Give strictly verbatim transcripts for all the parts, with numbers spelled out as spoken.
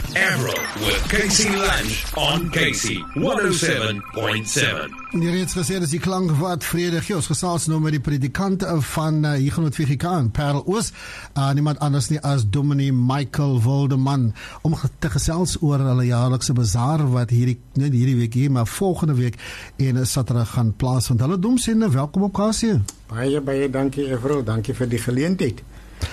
Avril with Casey Lunch on Casey one oh seven point seven. Die reeds gesê is die klank wat vrede gee. Ons gesels nou met die predikant van uh, Huguenot V G K in Parel Oos, uh, niemand anders nie as Dominee Michael Wildeman, om te gesels oor hulle jaarlikse bazaar wat hierdie, net hierdie week hier, maar volgende week en Saterdag gaan plaasvind. Hulle domsende, welkom op K C. Baie, baie dankie Avril, dankie vir die geleentheid.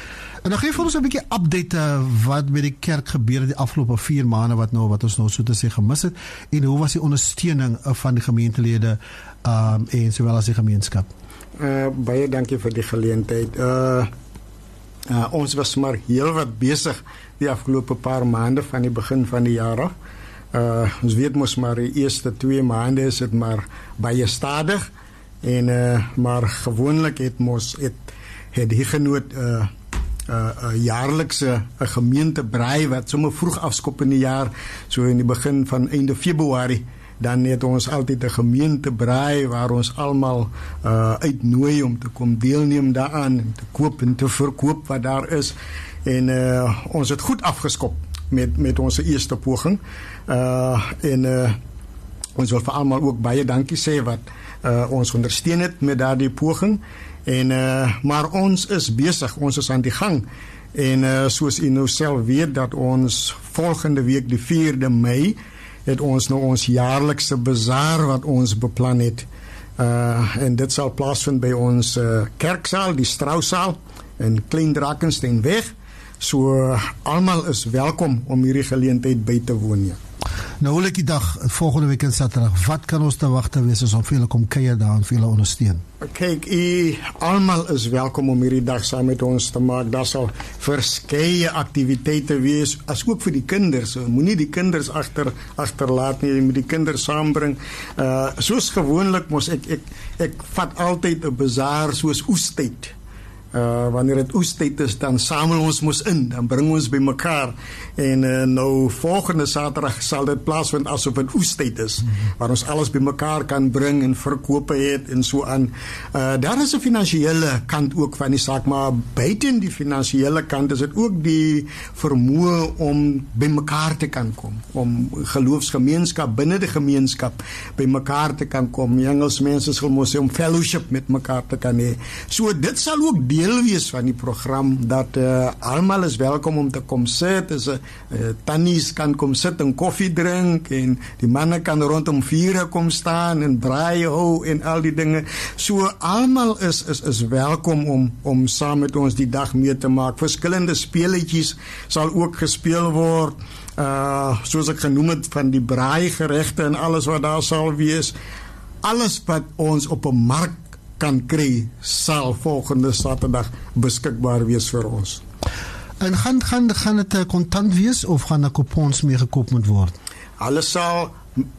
En dan geef vir ons 'n bietjie update uh, wat met die kerk gebeur het die afgelope vier maande wat nou wat ons nou so te sê gemis het, en hoe was die ondersteuning uh, van die gemeentelede um, en sowel as die gemeenskap. Uh, baie dankie vir die geleentheid. Uh, uh, ons was maar heel wat besig die afgelope paar maande van die begin van die jaar af. Uh, ons weet mos maar die eerste twee maande is het maar baie stadig, en uh, maar gewoonlik het mos het, het Huguenot uh, Uh, uh, jaarlikse uh, gemeentebraai wat sommer vroeg afskop in die jaar, so in die begin van einde Februarie, dan het ons altyd 'n gemeentebraai waar ons almal uh, uitnooi om te kom deelneem daaraan, te koop en te verkoop wat daar is, en uh, ons het goed afgeskop met, met onze eerste poging, uh, en uh, ons wil vir almal ook baie dankie sê wat uh, ons ondersteun het met daardie poging. En, uh, maar ons is bezig, ons is aan die gang. En uh, soos u nou self weet, dat ons volgende week, die vierde Mei, het ons nou ons jaarlikse bazaar wat ons beplan het. Uh, en dit sal plaasvind by ons uh, kerksaal, die Strausaal, in Klein Drakensbergweg. So uh, almal is welkom om hierdie geleentheid by te woon. Ja. Nou, hoe lyk die dag volgende week in Saterdag? Wat kan ons te wagte wees as om vele kom kuier daar en vele ondersteun? Kyk, u almal is welkom om hierdie dag saam met ons te maak. Daar sal verskeie aktiwiteite wees, as ook vir die kinders. Moenie die kinders agter agterlaat nie, jy moet die kinders saambring. Uh, soos gewoonlik mos ek ek ek vat altyd 'n bazaar soos oestyd. Uh, wanneer het oestyd is, dan samel ons mos in, dan bring ons by mekaar, en uh, nou volgende Saterdag sal dit plaasvind asof het oestyd is, mm-hmm. waar ons alles by mekaar kan bring en verkope het en so aan. Uh, daar is 'n finansiële kant ook van die saak, maar buiten die finansiële kant is dit ook die vermoë om by mekaar te kan kom, om geloofsgemeenskap binne die gemeenskap by mekaar te kan kom. Die Engels mense sal mos sê om fellowship met mekaar te kan hê. So dit sal ook deel wees van die program, dat uh, almal is welkom om te kom sit, is 'n uh, tannies kan kom sit en koffie drink, en die manne kan rondom vure kom staan en braai hou en al die dinge. So almal is is is welkom om om saam met ons die dag mee te maak. Verskillende speletjies sal ook gespeel word, uh, soos ek genoem het, van die braai geregte en alles wat daar sal wees. Alles wat ons op 'n mark kan kry, sal volgende Saterdag beskikbaar wees vir ons. En gaan, gaan, gaan het kontant wees, of gaan er coupons mee gekoop moet word? Alles sal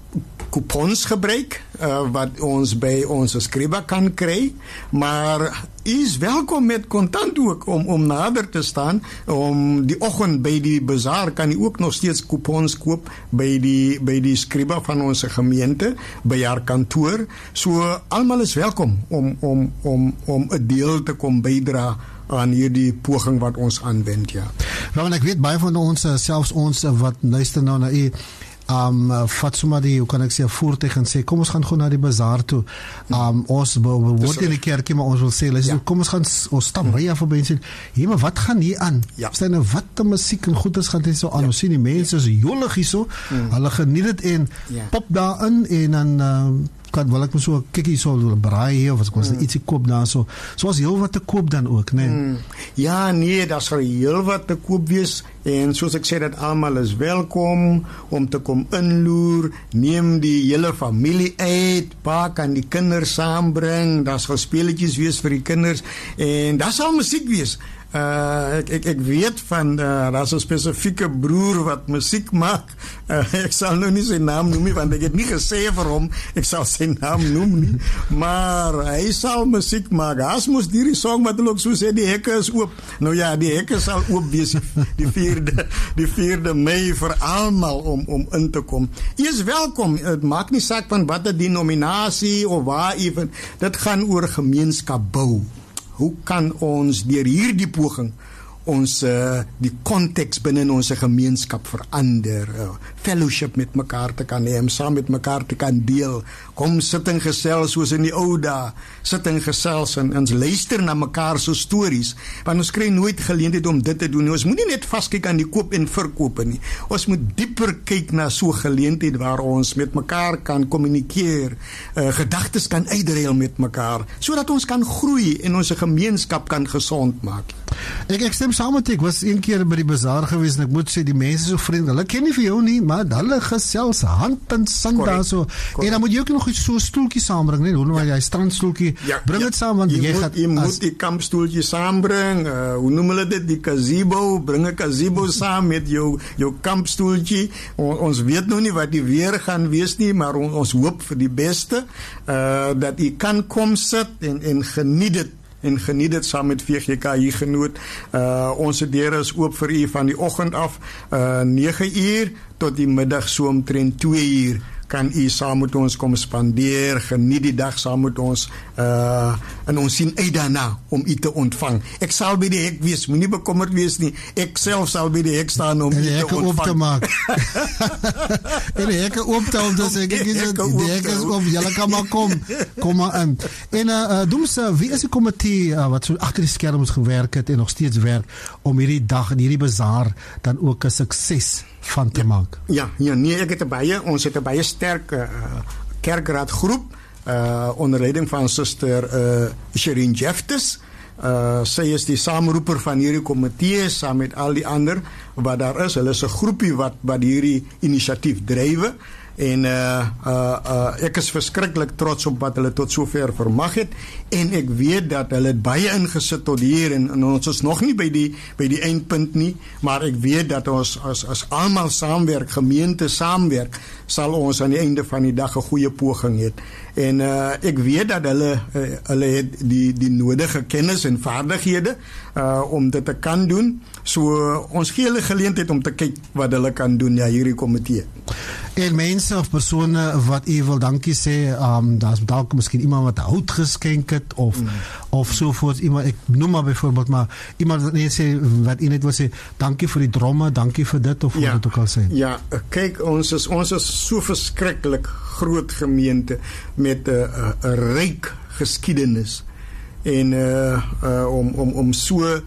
coupons gebruik, uh, wat ons by ons skriba kan kry, maar u is welkom met kontant ook, om, om nader te staan. Om die oggend by die bazaar kan u ook nog steeds coupons koop by die, by die skriba van ons gemeente, by haar kantoor. So almal is welkom om, om, om, om 'n deel te kom bydra aan hierdie poging wat ons aanwend, ja. Nou, en ek weet baie van ons, selfs ons wat luister nou na u, Um, uh, vat sommer die, hoe kan ek sê, voertuig en sê, kom ons gaan gewoon na die bazaar toe. Um, ons word in die kerkie, maar ons wil sê, ja. kom ons gaan, ons stap hmm. rij af voorbij en sê, hey, maar wat gaan hier aan? Ja. Stel nou, wat de muziek en goeders gaan dit so aan? Ja. Ons sien die mense is jolig hier so, hmm. hulle geniet het en ja. pop daarin, en dan uh, kan, wil ek maar so 'n kikkie so braai, of as ek ons mm. ietsie koop daar so. So was heel wat te koop dan ook, nee? Mm. Ja, nee, daar sal heel wat te koop wees, en soos ek sê, dat almal is welkom om te kom inloer, neem die hele familie uit, pa kan die kinders saambring, daar sal speletjies wees vir die kinders, en daar sal musiek wees. Uh, ek, ek, ek weet van, uh, daar is 'n spesifieke broer wat musiek maak, uh, ek sal nou nie sy naam noem nie, want ek het nie gesê vir hom, ek sal sy naam noem nie, maar hy sal musiek maak. As moes die song wat hulle ook so sê, die hekke is oop. Nou ja, die hekke sal oop wees die vierde, die vierde Mei vir almal om, om in te kom. Jy is welkom, het maak nie saak van wat die denominasie of waar even, dit gaan oor gemeenskap bou. Hoe kan ons deur hierdie poging ons uh, die konteks binne ons gemeenskap verander, uh, fellowship met mekaar te kan hê, saam met mekaar te kan deel. Kom sit en gesels soos in die ou dae, sit en gesels en ons luister na mekaar se stories, want ons kry nooit geleentheid om dit te doen nie. Ons moenie net vaskyk aan die koop en verkoop nie. Ons moet dieper kyk na so 'n geleentheid waar ons met mekaar kan kommunikeer, uh, gedagtes kan uitruil met mekaar, sodat ons kan groei en ons gemeenskap kan gesond maak. Ek ek stem saam met ek was een keer by die bazaar gewees en ek moet sê die mense so vriendelik. Hulle ken nie vir jou nie, maar hulle gesels hand in sand daar so. En dan moet jy ook nog so 'n stoeltjie saambring, nee, hoe nou jy strandstoeltjie. Ja, bring dit ja, saam want jy, jy gaan moet, jy moet die kampstoeltjie saambring. Uh, hoe noem hulle dit? Die gazebo, bring 'n gazebo saam met jou jou kampstoeltjie. On, ons weet nog nie wat die weer gaan wees nie, maar on, ons hoop vir die beste, uh, dat jy kan kom sit en en geniet dit. en geniet dit saam met V G K hier genoot. Uh, ons deure is oop vir u van die oggend af, uh, nege uur tot die middag so omtrent twee uur. Kan u saam met ons kom spandeer, geniet die dag saam met ons, uh, en ons sien uit daarna om u te ontvang. Ek sal by die hek wees, moenie bekommerd wees nie, ek self sal by die hek staan om u te ontvang. Op te maak. En die hekke oop te om te sê, kyk is het, die hek is oop, jylle kan maar kom, kom maar in. En uh, Doems, uh, wie is die komitee uh, wat so achter die skerms gewerk het en nog steeds werk om hierdie dag en hierdie bazaar dan ook 'n sukses van te ja, maak? Ja, ja, nee, ek het 'n baie, ons het 'n baie sterk uh, kerkraadgroep uh, onder leiding van Suster uh, Shireen Jeftes. Uh, sy is die saamroeper van hierdie komitee saam met al die ander wat daar is. Hulle is 'n groepie wat wat hierdie inisiatief drywe. En uh, uh, uh, ek is verskriklik trots op wat hulle tot sover vermag het, en ek weet dat hulle het baie ingesit tot hier, en, en ons is nog nie by die, by die eindpunt nie, maar ek weet dat ons as, as almal saamwerk, gemeente saamwerk, sal ons aan die einde van die dag 'n goeie poging het. En uh, ek weet dat hulle, uh, hulle het die, die nodige kennis en vaardighede uh, om dit te kan doen, so uh, ons gee hulle geleentheid om te kyk wat hulle kan doen, ja, hierdie komitee. En mense of persone wat u wil dankie sê, um, daar is dalk miskien iemand wat hout geskenk het of, mm. of sovoorts, iemand, ek noem maar byvoorbeeld, maar iemand wat net sê, wat u net wil sê, dankie vir die dromme, dankie vir dit, of ja, wat het ook al sê. Ja, kyk, ons is, ons is so verskriklik groot gemeente met 'n uh, uh, ryk geskiedenis, en uh, uh, om, om, om so uh,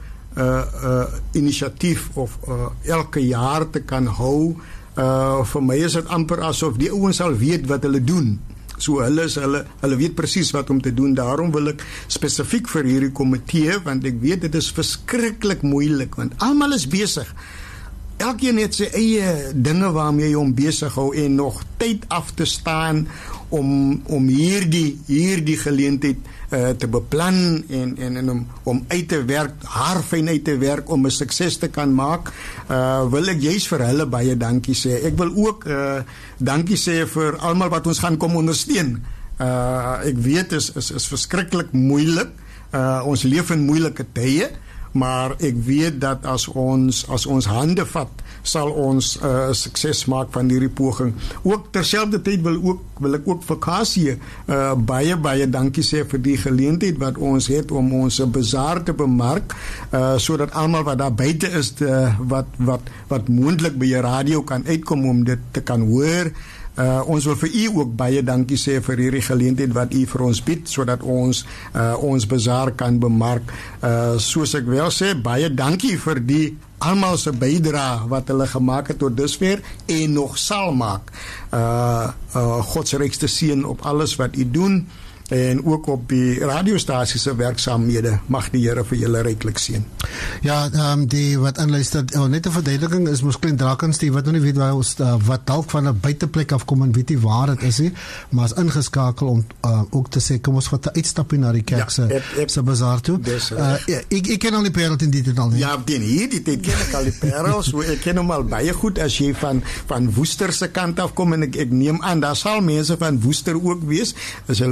uh, inisiatief of uh, elke jaar te kan hou, Uh, vir my is dit amper asof die ouens al weet wat hulle doen. So hulle is, hulle, hulle weet presies wat om te doen. Daarom wil ek spesifiek vir hierdie komitee, want ek weet dit is verskriklik moeilik, want almal is besig. Elkeen het sy eie dinge waarmee jy hom besig hou, en nog tyd af te staan om, om hierdie, hierdie geleentheid uh, te beplan en, en, en om, om uit te werk, haarfyn uit te werk om 'n sukses te kan maak, uh, wil ek juist vir hulle baie dankie sê. Ek wil ook uh, dankie sê vir almal wat ons gaan kom ondersteun. Uh, ek weet is, is, is verskriklik moeilik, uh, ons leef in moeilike tye, maar ek weet dat as ons as ons hande vat, sal ons 'n uh, sukses maak van hierdie poging. Ook terselfdertyd wil ook wil ek ook vir Kasie uh, baie baie dankie sê vir die geleentheid wat ons het om ons bazaar te bemark, uh, sodat almal wat daar buite is te, wat wat wat moontlik by 'n radio kan uitkom om dit te kan hoor. Uh, ons wil vir u ook baie dankie sê vir hierdie geleentheid wat u vir ons bied, sodat ons uh, ons bazaar kan bemark. Uh, soos ek wel sê, baie dankie vir die almal se bydrae wat hulle gemaak het tot dusver en nog sal maak. Uh, uh, God se rykste seën op alles wat u doen, en ook op die radiostasie se werksaamhede. Mag die Here vir julle ryklik seën. Ja, um, die wat inluister, oh, net 'n verduideliking is mos klein Drakens, die wat nou nie weet waar ons, uh, wat dalk van 'n buiteplek af kom en weet nie waar dit is nie, maar is ingeskakel om uh, ook te sê, kom ons vat 'n uitstapie na die kerk se ja, se bazaar toe. Des, uh, uh, ja, ek, ek ken al die parels in die tyd al nie. Ja, teen hierdie tyd ken ek al die parels, so ek ken hom al baie goed as jy van, van Woester se kant af kom, en ek, ek neem aan, daar sal mense van Woester ook wees, as hulle deur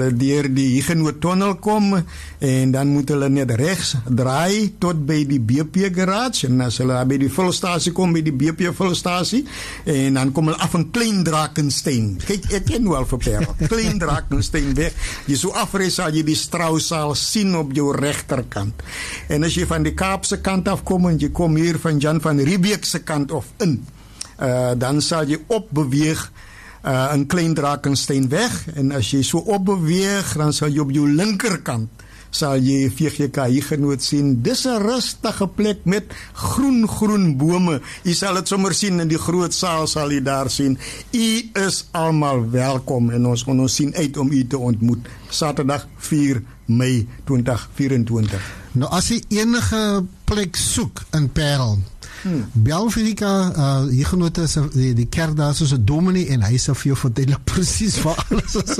die Huguenot tunnel kom en dan moet hulle net regs draai tot by die B P garage en as hulle by die vulstasie kom by die B P vulstasie en dan kom hulle af in Klein Drakenstein. Kyk, ek ken wel vir Parel. Klein Drakenstein weg. Jy so afry sal jy die Strausaal sien op jou regterkant. En as jy van die Kaapse kant af kom en jy kom hier van Jan van Riebeeck se kant of in, uh, dan sal jy opbeweeg uh, in Klein Drakenstein weg en as jy so opbeweeg, dan sal jy op jou linkerkant sal jy V G K Huguenot sien. Dis 'n rustige plek met groen groen bome. Jy sal dit sommer sien in die groot saal sal jy daar sien. U is almal welkom en ons ons sien uit om u te ontmoet. Saterdag vier Mei twintig vyf-en-twintig. Nou as jy enige plek soek in Parel, Hmm. bel vir die uh, Huguenot is die, die kerk daar soos 'n dominee en hy sê vir jou verduidelik presies waar alles is.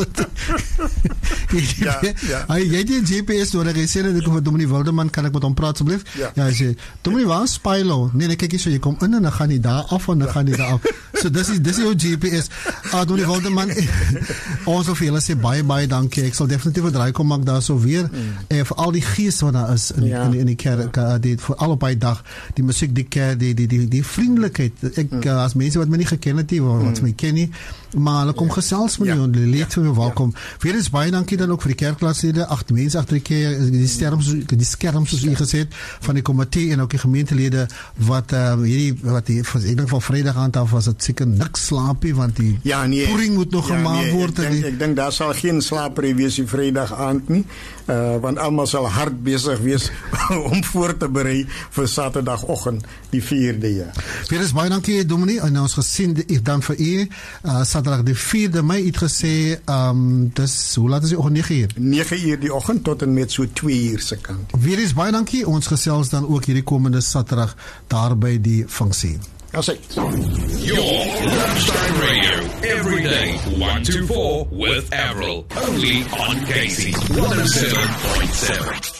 ja, ja. Hy jy het 'n G P S nodig. Hy sê dat ek vir dominee Wildeman kan ek met hom praat asseblief? Ja. ja, hy sê dominee waar is Spilo? Nee, nee, kyk hier so jy kom in en dan gaan jy daar af en dan gaan jy daar af. So dis is dis is jou G P S. Ah, dominee Wildeman, ons wil vir julle sê baie baie dankie. Ek sal definitief 'n draai kom maak daar so weer. Hmm. En vir al die gees wat daar is in ja. in, in die kerk, ja. die vir al op hy dag, die musiek, die kerk, die die die die vriendelikheid. Ek mm. uh, as mense wat my nie geken het nie, wat mm. my ken nie, maar hulle kom ja. gesels met my ja. en hulle leed vir my welkom. Ja. Weer eens baie dankie dan ook vir die kerklaaslede, agt mense agter die keer, die skerms die skerms soos u gesê het van die komitee en ook die gemeentelede wat uh, hierdie wat die ek dink van Vrydag aan af was dit seker niks slaapie want die ja, nee. poering moet nog ja, gemaak nee, word. Ek dink, ek dink daar sal geen slaapery wees die Vrydag aand nie. Uh, want almal sal hard besig wees om voor te berei vir Saterdagoggend die vierde jaar. Weer is baie dankie Dominee en ons gesien die, dan vir u uh, Saterdag die vierde Mei het gesê um, dis hoe laat is die oggend nege uur? nege uur die oggend tot en met so twee uur se kant. Weer is baie dankie ons gesels dan ook hierdie komende Saterdag daar by die funksie. That's it. Your Lunchtime Radio, every day, one to four with Avril, only on K C one oh seven point seven.